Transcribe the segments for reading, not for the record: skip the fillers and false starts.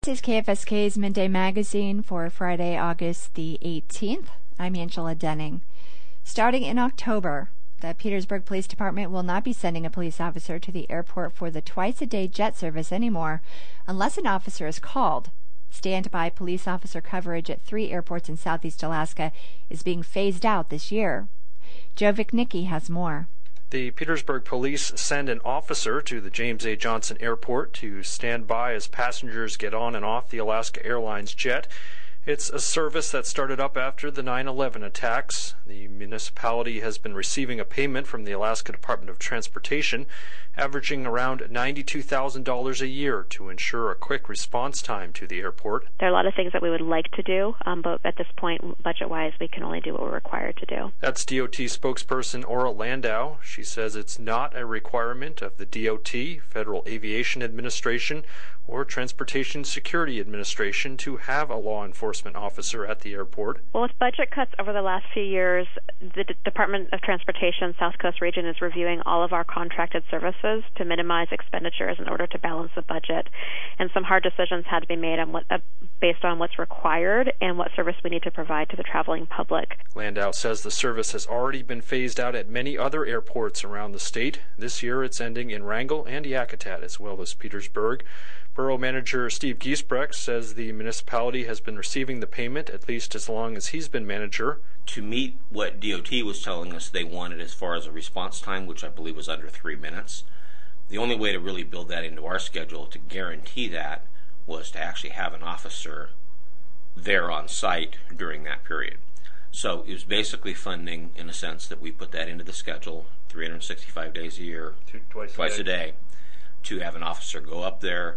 This is KFSK's Midday Magazine for Friday, August the 18th. I'm Angela Denning. Starting in October, the Petersburg Police Department will not be sending a police officer to the airport for the twice-a-day jet service anymore, unless an officer is called. Standby police officer coverage at 3 airports in southeast Alaska is being phased out this year. Joe Vichnicki has more. The Petersburg Police send an officer to the James A. Johnson Airport to stand by as passengers get on and off the Alaska Airlines jet. It's a service that started up after the 9/11 attacks. The municipality has been receiving a payment from the Alaska Department of Transportation, averaging around $92,000 a year to ensure a quick response time to the airport. There are a lot of things that we would like to do, but at this point, budget-wise, we can only do what we're required to do. That's DOT spokesperson Ora Landau. She says it's not a requirement of the DOT, Federal Aviation Administration, or Transportation Security Administration to have a law enforcement officer at the airport. Well, with budget cuts over the last few years, the Department of Transportation South Coast Region is reviewing all of our contracted services to minimize expenditures in order to balance the budget. And some hard decisions had to be made on based on what's required and what service we need to provide to the traveling public. Landau says the service has already been phased out at many other airports around the state. This year it's ending in Wrangell and Yakutat as well as Petersburg. Borough Manager Steve Giesbrecht says the municipality has been receiving the payment at least as long as he's been manager. To meet what DOT was telling us they wanted as far as a response time, which I believe was under 3 minutes, the only way to really build that into our schedule to guarantee that was to actually have an officer there on site during that period. So it was basically funding in a sense that we put that into the schedule 365 days a year, twice a day, to have an officer go up there,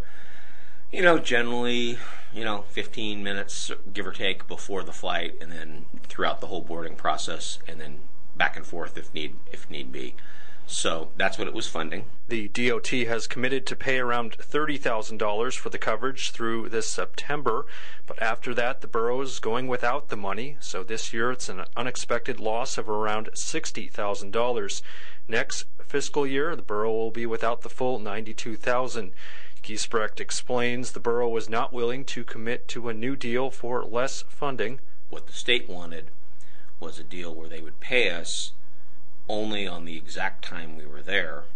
generally, 15 minutes, give or take, before the flight, and then throughout the whole boarding process, and then back and forth if need be. So that's what it was funding. The DOT has committed to pay around $30,000 for the coverage through this September, but after that the borough is going without the money, so this year it's an unexpected loss of around $60,000. Next fiscal year, the borough will be without the full $92,000. Giesbrecht explains the borough was not willing to commit to a new deal for less funding. What the state wanted was a deal where they would pay us only on the exact time we were there,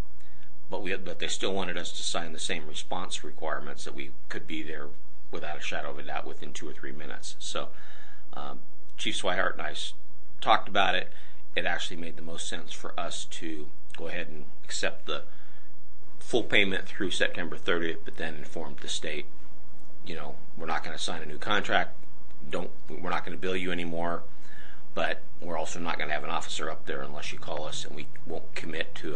but they still wanted us to sign the same response requirements that we could be there without a shadow of a doubt within 2 or 3 minutes. So Chief Swihart and I talked about it. It actually made the most sense for us to go ahead and accept the full payment through September 30th, but then informed the state, we're not going to sign a new contract, we're not going to bill you anymore, but we're also not going to have an officer up there unless you call us, and we won't commit to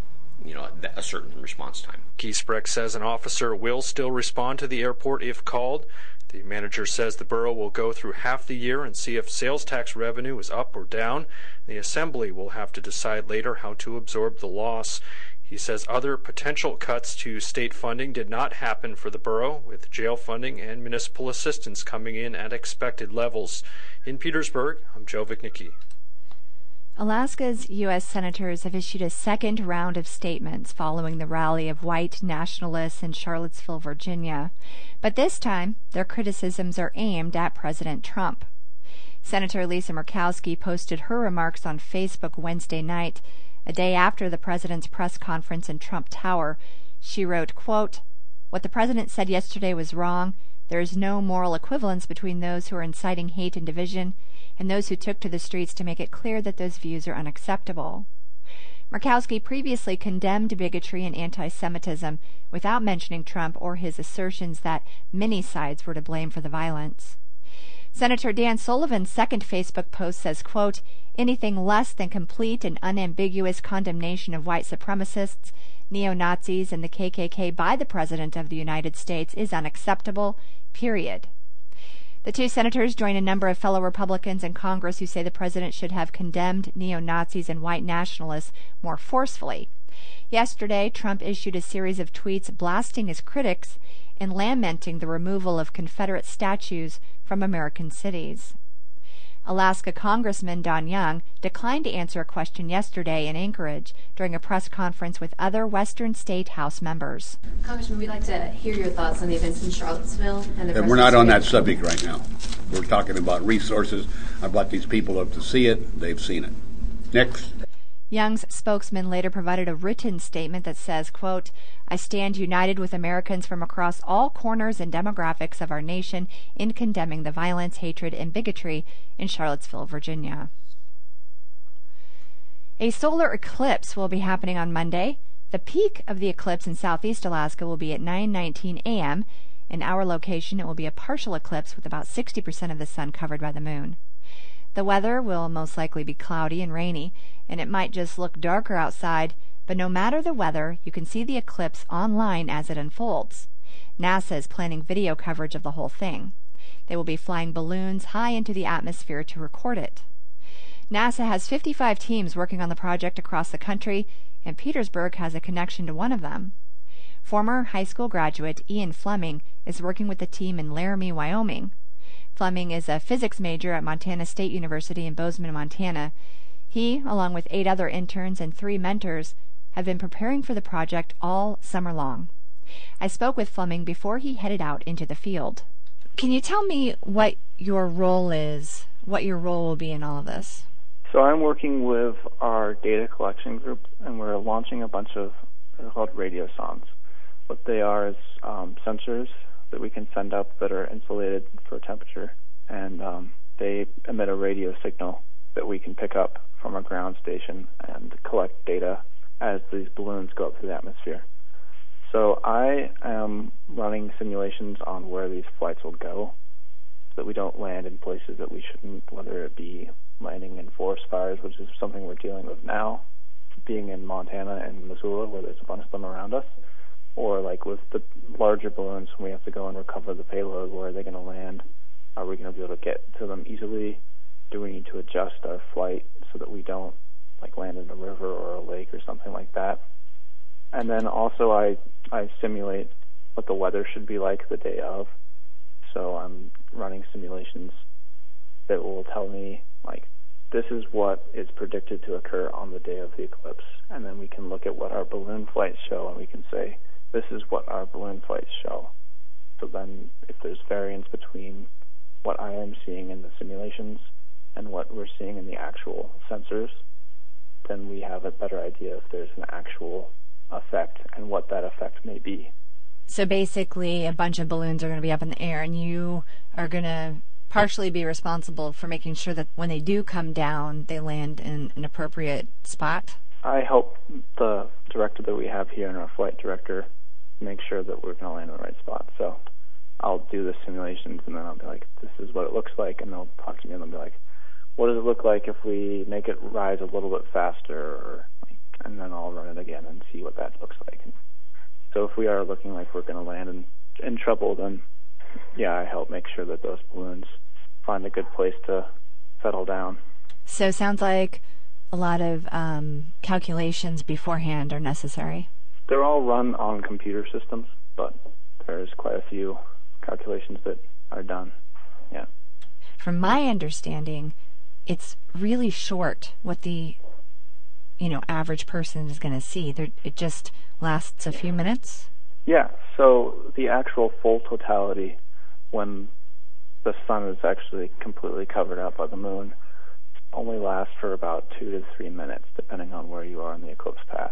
a certain response time. Giesbrecht says an officer will still respond to the airport if called. The manager says the borough will go through half the year and see if sales tax revenue is up or down. The assembly will have to decide later how to absorb the loss. He says other potential cuts to state funding did not happen for the borough, with jail funding and municipal assistance coming in at expected levels. In Petersburg, I'm Joe Vichnicki. Alaska's U.S. senators have issued a second round of statements following the rally of white nationalists in Charlottesville, Virginia. But this time, their criticisms are aimed at President Trump. Senator Lisa Murkowski posted her remarks on Facebook Wednesday night, a day after the president's press conference in Trump Tower. She wrote, quote, "What the president said yesterday was wrong. There is no moral equivalence between those who are inciting hate and division and those who took to the streets to make it clear that those views are unacceptable." Murkowski previously condemned bigotry and anti-Semitism without mentioning Trump or his assertions that many sides were to blame for the violence. Senator Dan Sullivan's second Facebook post says, quote, "Anything less than complete and unambiguous condemnation of white supremacists, neo-Nazis, and the KKK by the President of the United States is unacceptable, period." The two senators join a number of fellow Republicans in Congress who say the president should have condemned neo-Nazis and white nationalists more forcefully. Yesterday, Trump issued a series of tweets blasting his critics and lamenting the removal of Confederate statues from American cities. Alaska Congressman Don Young declined to answer a question yesterday in Anchorage during a press conference with other Western State House members. Congressman, we'd like to hear your thoughts on the events in Charlottesville and the. And we're not on that subject right now. We're talking about resources. I brought these people up to see it. They've seen it. Next. Young's spokesman later provided a written statement that says, quote, "I stand united with Americans from across all corners and demographics of our nation in condemning the violence, hatred, and bigotry in Charlottesville, Virginia." A solar eclipse will be happening on Monday. The peak of the eclipse in southeast Alaska will be at 9:19 a.m. In our location, it will be a partial eclipse with about 60% of the sun covered by the moon. The weather will most likely be cloudy and rainy, and it might just look darker outside, but no matter the weather, you can see the eclipse online as it unfolds. NASA is planning video coverage of the whole thing. They will be flying balloons high into the atmosphere to record it. NASA has 55 teams working on the project across the country, and Petersburg has a connection to one of them. Former high school graduate Ian Fleming is working with the team in Laramie, Wyoming. Fleming is a physics major at Montana State University in Bozeman, Montana. He, along with 8 other interns and 3 mentors, have been preparing for the project all summer long. I spoke with Fleming before he headed out into the field. Can you tell me what your role is, what your role will be in all of this? So I'm working with our data collection group, and we're launching a bunch of, they're called radiosondes. What they are is sensors that we can send up that are insulated for temperature, and they emit a radio signal that we can pick up from a ground station and collect data as these balloons go up through the atmosphere. So I am running simulations on where these flights will go so that we don't land in places that we shouldn't, whether it be landing in forest fires, which is something we're dealing with now, being in Montana and Missoula where there's a bunch of them around us, or like with the larger balloons when we have to go and recover the payload, where are they going to land? Are we going to be able to get to them easily? Do we need to adjust our flight so that we don't like land in a river or a lake or something like that? And then also I simulate what the weather should be like the day of. So I'm running simulations that will tell me, like, this is what is predicted to occur on the day of the eclipse. And then we can look at what our balloon flights show, and we can say, this is what our balloon flights show. So then if there's variance between what I am seeing in the simulations and what we're seeing in the actual sensors, then we have a better idea if there's an actual effect and what that effect may be. So basically, a bunch of balloons are going to be up in the air, and you are going to partially be responsible for making sure that when they do come down, they land in an appropriate spot? I help the director that we have here and our flight director make sure that we're going to land in the right spot. So I'll do the simulations, and then I'll be like, this is what it looks like, and they'll talk to me, and they'll be like, what does it look like if we make it rise a little bit faster? Or, and then I'll run it again and see what that looks like. And so if we are looking like we're going to land in trouble, then, yeah, I help make sure that those balloons find a good place to settle down. So it sounds like a lot of calculations beforehand are necessary. They're all run on computer systems, but there's quite a few calculations that are done. Yeah. From my understanding, it's really short what the average person is going to see. It just lasts a few minutes? Yeah, so the actual full totality, when the sun is actually completely covered up by the moon, only lasts for about 2 to 3 minutes, depending on where you are in the eclipse path.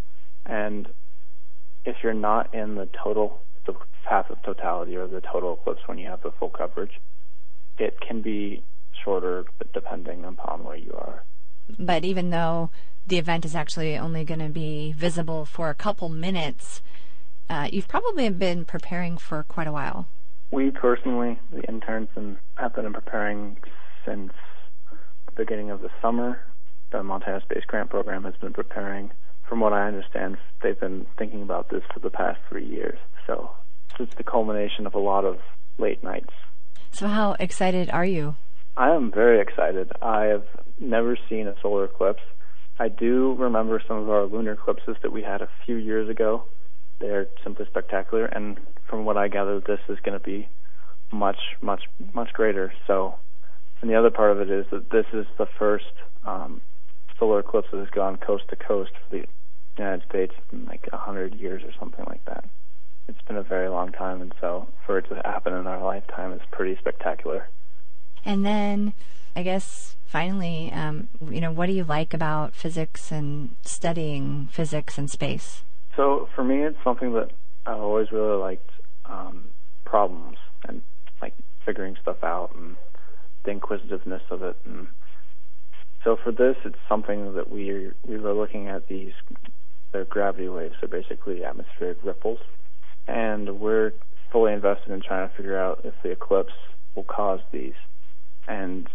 And if you're not in the path of totality or the total eclipse when you have the full coverage, it can be shorter depending upon where you are. But even though the event is actually only going to be visible for a couple minutes, you've probably been preparing for quite a while. We personally, the interns, have been preparing since the beginning of the summer. The Montana Space Grant Program has been preparing. From what I understand, they've been thinking about this for the past 3 years. So it's the culmination of a lot of late nights. So how excited are you? I am very excited. I have never seen a solar eclipse. I do remember some of our lunar eclipses that we had a few years ago. They're simply spectacular, and from what I gather, this is going to be much, much, much greater. So And the other part of it is that this is the first solar eclipse that has gone coast to coast for the United States in like 100 years or something like that. It's been a very long time, and so for it to happen in our lifetime is pretty spectacular. And then, I guess, finally, what do you like about physics and studying physics and space? So for me, it's something that I've always really liked, problems and like figuring stuff out and the inquisitiveness of it. And so for this, it's something that we were looking at they're gravity waves. They're basically atmospheric ripples. And we're fully invested in trying to figure out if the eclipse will cause these. And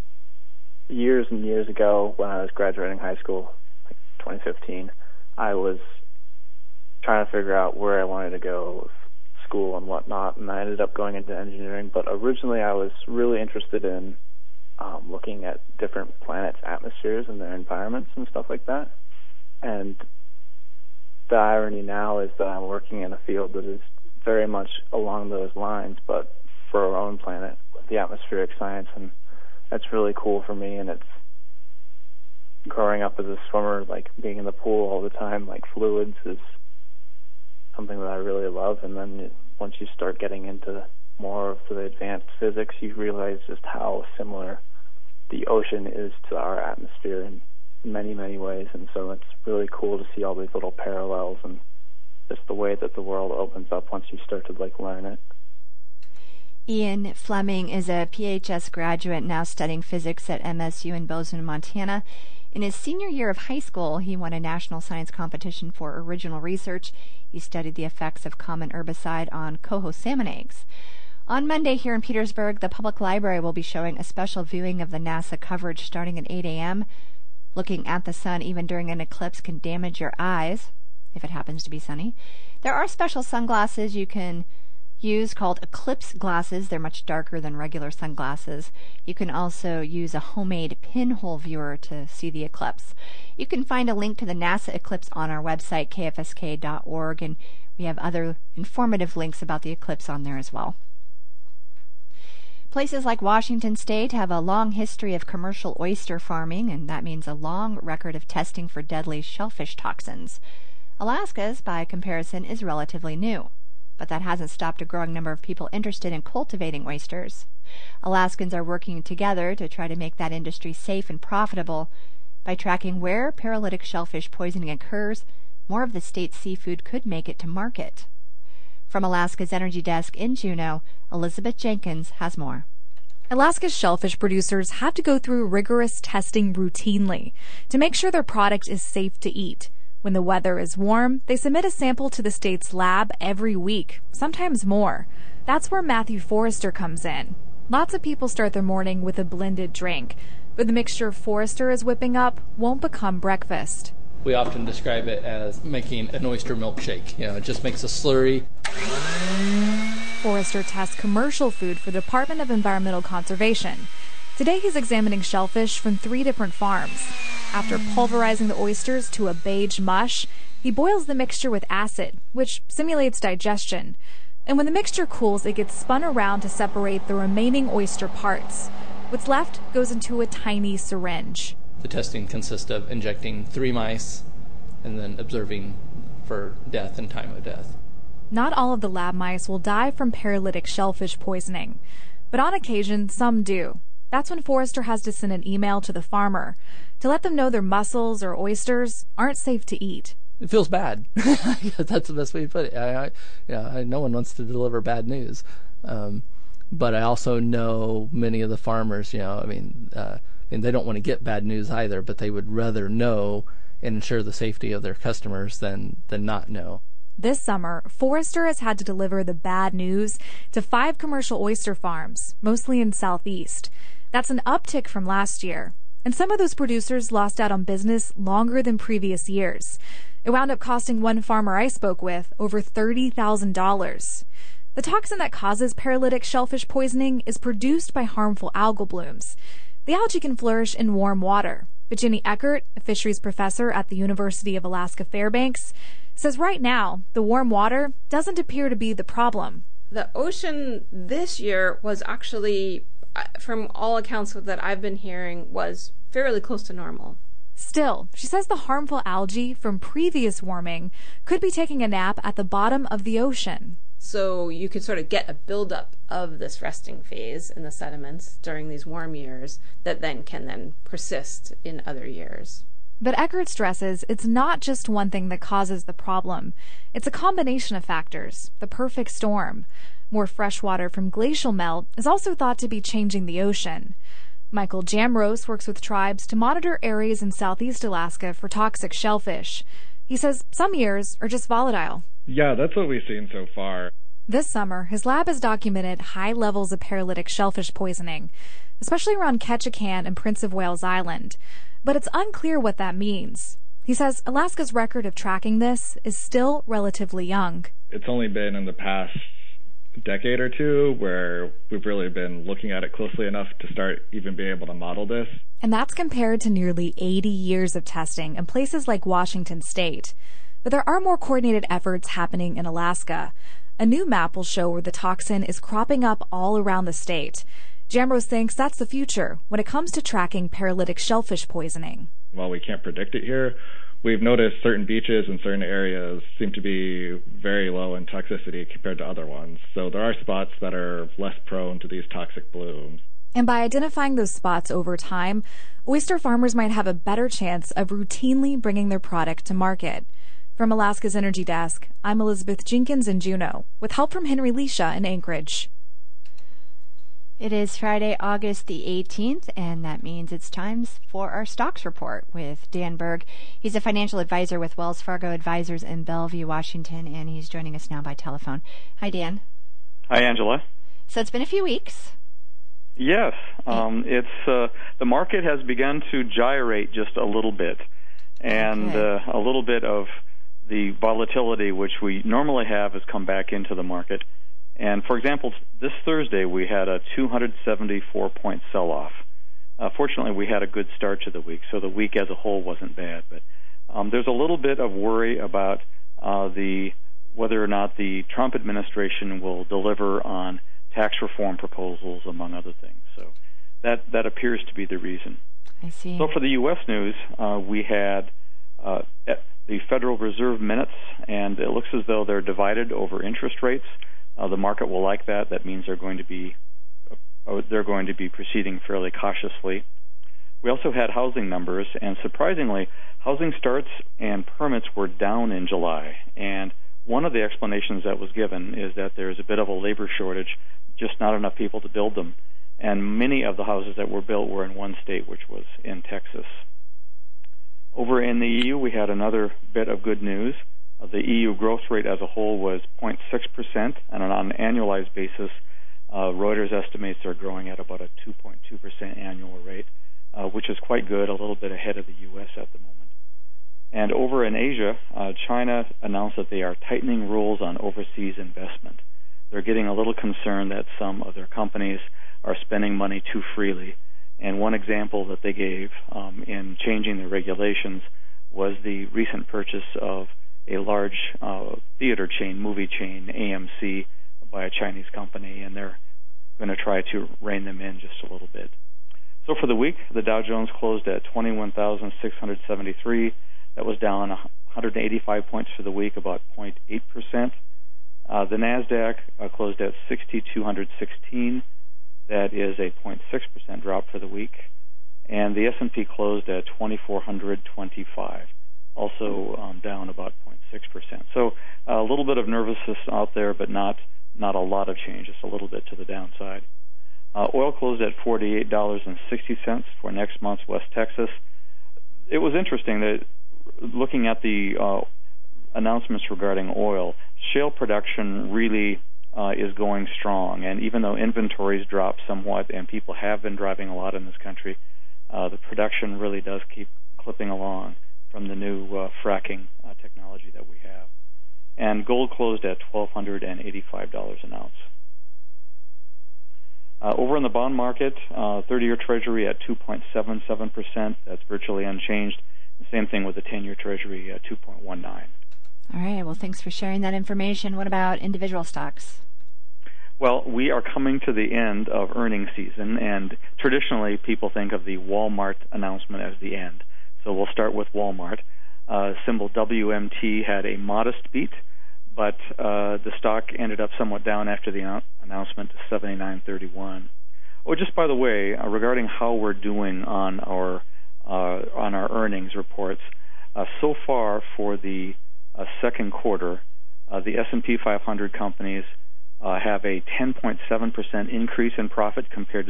years and years ago, when I was graduating high school, like 2015, I was trying to figure out where I wanted to go with school and whatnot, and I ended up going into engineering. But originally I was really interested in looking at different planets' atmospheres and their environments and stuff like that. And the irony now is that I'm working in a field that is very much along those lines, but for our own planet, with the atmospheric science, and that's really cool for me. And it's growing up as a swimmer, like being in the pool all the time, like fluids is something that I really love. And then once you start getting into more of the advanced physics, you realize just how similar the ocean is to our atmosphere in many, many ways. And so it's really cool to see all these little parallels and just the way that the world opens up once you start to learn it. Ian Fleming is a PhD graduate now studying physics at MSU in Bozeman, Montana. In his senior year of high school, he won a national science competition for original research. He studied the effects of common herbicide on coho salmon eggs. On Monday here in Petersburg, the public library will be showing a special viewing of the NASA coverage starting at 8 a.m. Looking at the sun even during an eclipse can damage your eyes, if it happens to be sunny. There are special sunglasses you can use called eclipse glasses. They're much darker than regular sunglasses. You can also use a homemade pinhole viewer to see the eclipse. You can find a link to the NASA eclipse on our website, kfsk.org, and we have other informative links about the eclipse on there as well. Places like Washington State have a long history of commercial oyster farming, and that means a long record of testing for deadly shellfish toxins. Alaska's, by comparison, is relatively new, but that hasn't stopped a growing number of people interested in cultivating oysters. Alaskans are working together to try to make that industry safe and profitable. By tracking where paralytic shellfish poisoning occurs, more of the state's seafood could make it to market. From Alaska's Energy Desk in Juneau, Elizabeth Jenkins has more. Alaska's shellfish producers have to go through rigorous testing routinely to make sure their product is safe to eat. When the weather is warm, they submit a sample to the state's lab every week, sometimes more. That's where Matthew Forrester comes in. Lots of people start their morning with a blended drink, but the mixture Forrester is whipping up won't become breakfast. We often describe it as making an oyster milkshake. It just makes a slurry. Forrester tests commercial food for the Department of Environmental Conservation. Today he's examining shellfish from 3 different farms. After pulverizing the oysters to a beige mush, he boils the mixture with acid, which simulates digestion. And when the mixture cools, it gets spun around to separate the remaining oyster parts. What's left goes into a tiny syringe. The testing consists of injecting 3 mice and then observing for death and time of death. Not all of the lab mice will die from paralytic shellfish poisoning, but on occasion some do. That's when Forrester has to send an email to the farmer to let them know their mussels or oysters aren't safe to eat. It feels bad. That's the best way to put it. No one wants to deliver bad news. But I also know many of the farmers, they don't want to get bad news either, but they would rather know and ensure the safety of their customers than not know. This summer, Forrester has had to deliver the bad news to 5 commercial oyster farms, mostly in Southeast. That's an uptick from last year. And some of those producers lost out on business longer than previous years. It wound up costing one farmer I spoke with over $30,000. The toxin that causes paralytic shellfish poisoning is produced by harmful algal blooms. The algae can flourish in warm water, but Jenny Eckert, a fisheries professor at the University of Alaska Fairbanks, says right now the warm water doesn't appear to be the problem. The ocean this year was actually from all accounts that I've been hearing, was fairly close to normal. Still, she says the harmful algae from previous warming could be taking a nap at the bottom of the ocean. So you could sort of get a buildup of this resting phase in the sediments during these warm years that can persist in other years. But Eckert stresses it's not just one thing that causes the problem. It's a combination of factors, the perfect storm. More fresh water from glacial melt is also thought to be changing the ocean. Michael Jamrose works with tribes to monitor areas in southeast Alaska for toxic shellfish. He says some years are just volatile. Yeah, that's what we've seen so far. This summer, his lab has documented high levels of paralytic shellfish poisoning, especially around Ketchikan and Prince of Wales Island. But it's unclear what that means. He says Alaska's record of tracking this is still relatively young. It's only been in the past decade or two where we've really been looking at it closely enough to start even being able to model this. And that's compared to nearly 80 years of testing in places like Washington State. But there are more coordinated efforts happening in Alaska. A new map will show where the toxin is cropping up all around the state. Jamrose thinks that's the future when it comes to tracking paralytic shellfish poisoning. While we can't predict it here, we've noticed certain beaches in certain areas seem to be very low in toxicity compared to other ones. So there are spots that are less prone to these toxic blooms. And by identifying those spots over time, oyster farmers might have a better chance of routinely bringing their product to market. From Alaska's Energy Desk, I'm Elizabeth Jenkins in Juneau, with help from Henry Leisha in Anchorage. It is Friday, August the 18th, and that means it's time for our stocks report with Dan Berg. He's a financial advisor with Wells Fargo Advisors in Bellevue, Washington, and he's joining us now by telephone. Hi, Dan. Hi, Angela. So it's been a few weeks. Yes, the market has begun to gyrate just a little bit, and a little bit of the volatility which we normally have has come back into the market. And, for example, this Thursday we had a 274-point sell-off. Fortunately, we had a good start to the week, so the week as a whole wasn't bad. But there's a little bit of worry about whether or not the Trump administration will deliver on tax reform proposals, among other things. So that appears to be the reason. I see. So for the U.S. news, we had the Federal Reserve minutes, and it looks as though they're divided over interest rates. The market will like that. That means they're going to be proceeding fairly cautiously. We also had housing numbers, and surprisingly, housing starts and permits were down in July. And one of the explanations that was given is that there's a bit of a labor shortage, just not enough people to build them. And many of the houses that were built were in one state, which was in Texas. Over in the EU, we had another bit of good news. The EU growth rate as a whole was 0.6%, and on an annualized basis, Reuters estimates they're growing at about a 2.2% annual rate, which is quite good, a little bit ahead of the U.S. at the moment. And over in Asia, China announced that they are tightening rules on overseas investment. They're getting a little concerned that some of their companies are spending money too freely. And one example that they gave in changing the regulations was the recent purchase of a large theater chain, movie chain, AMC, by a Chinese company, and they're going to try to rein them in just a little bit. So for the week, the Dow Jones closed at 21,673. That was down 185 points for the week, about 0.8%. The NASDAQ closed at 6,216. That is a 0.6% drop for the week. And the S&P closed at 2,425, also down about 0.6%. So a little bit of nervousness out there, but not a lot of change, just a little bit to the downside. Oil closed at $48.60 for next month's West Texas. It was interesting that looking at the announcements regarding oil, shale production really is going strong. And even though inventories dropped somewhat and people have been driving a lot in this country, the production really does keep clipping along from the new fracking technology that we have. And gold closed at $1,285 an ounce. Over in the bond market, 30-year Treasury at 2.77%. That's virtually unchanged. The same thing with the 10-year Treasury at 2.19. All right. Well, thanks for sharing that information. What about individual stocks? Well, we are coming to the end of earnings season, and traditionally people think of the Walmart announcement as the end. So we'll start with Walmart. Symbol WMT had a modest beat, but the stock ended up somewhat down after the announcement to 79.31. Oh, just by the way, regarding how we're doing on our earnings reports, so far for the second quarter, the S&P 500 companies have a 10.7% increase in profit compared to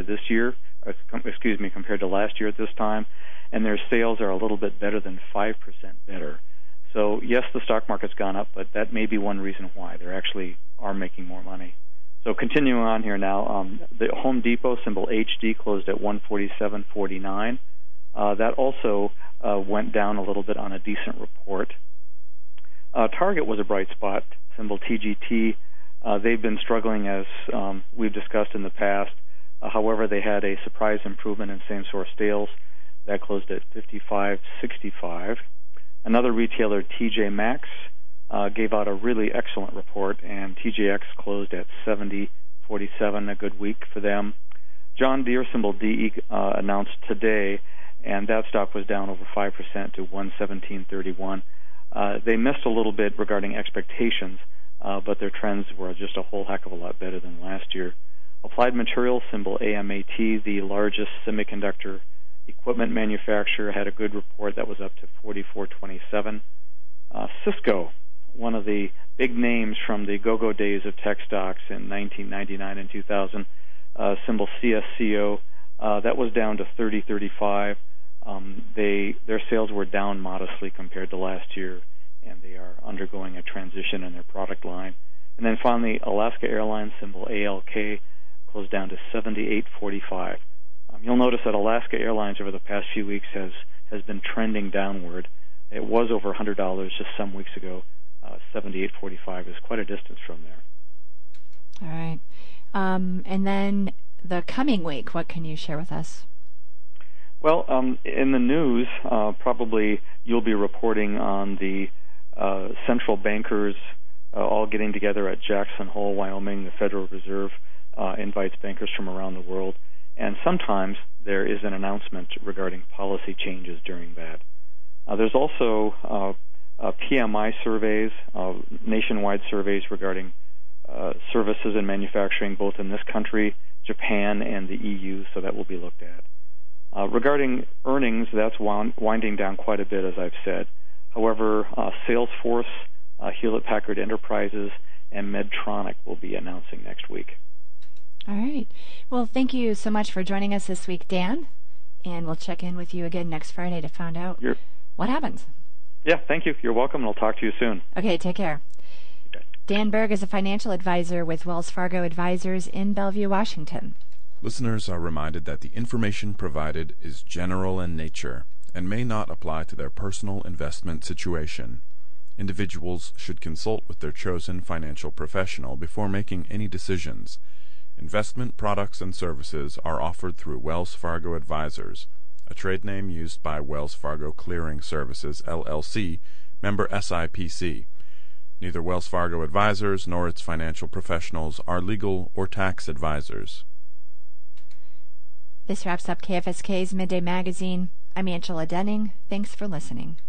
compared to last year at this time, and their sales are a little bit better than 5% better. So yes, the stock market's gone up, but that may be one reason why they actually are making more money. So continuing on here now, the Home Depot symbol HD closed at 147.49. That also went down a little bit on a decent report. Target was a bright spot, symbol TGT. They've been struggling, as we've discussed in the past. However, they had a surprise improvement in same-store sales. That closed at 55.65. Another retailer, TJ Maxx, gave out a really excellent report, and TJX closed at 70.47, a good week for them. John Deere, symbol DE, announced today, and that stock was down over 5% to 117.31. They missed a little bit regarding expectations, but their trends were just a whole heck of a lot better than last year. Applied Materials, symbol AMAT, the largest semiconductor equipment manufacturer, had a good report that was up to 44.27. Cisco, one of the big names from the go-go days of tech stocks in 1999 and 2000, symbol CSCO, that was down to 30.35. Their sales were down modestly compared to last year, and they are undergoing a transition in their product line. And then finally, Alaska Airlines, symbol ALK, closed down to 78.45. You'll notice that Alaska Airlines over the past few weeks has been trending downward. It was over $100 just some weeks ago. 78.45 is quite a distance from there. All right. And then the coming week, what can you share with us? Well, in the news, probably you'll be reporting on the central bankers all getting together at Jackson Hole, Wyoming. The Federal Reserve invites bankers from around the world, and sometimes there is an announcement regarding policy changes during that. There's also PMI surveys, nationwide surveys regarding services and manufacturing, both in this country, Japan, and the EU, so that will be looked at. Regarding earnings, that's winding down quite a bit, as I've said. However, Salesforce, Hewlett-Packard Enterprises, and Medtronic will be announcing next week. All right. Well, thank you so much for joining us this week, Dan. And we'll check in with you again next Friday to find out what happens. Yeah, thank you. You're welcome, and I'll talk to you soon. Okay, take care. Okay. Dan Berg is a financial advisor with Wells Fargo Advisors in Bellevue, Washington. Listeners are reminded that the information provided is general in nature and may not apply to their personal investment situation. Individuals should consult with their chosen financial professional before making any decisions. Investment products and services are offered through Wells Fargo Advisors, a trade name used by Wells Fargo Clearing Services, LLC, member SIPC. Neither Wells Fargo Advisors nor its financial professionals are legal or tax advisors. This wraps up KFSK's Midday Magazine. I'm Angela Denning. Thanks for listening.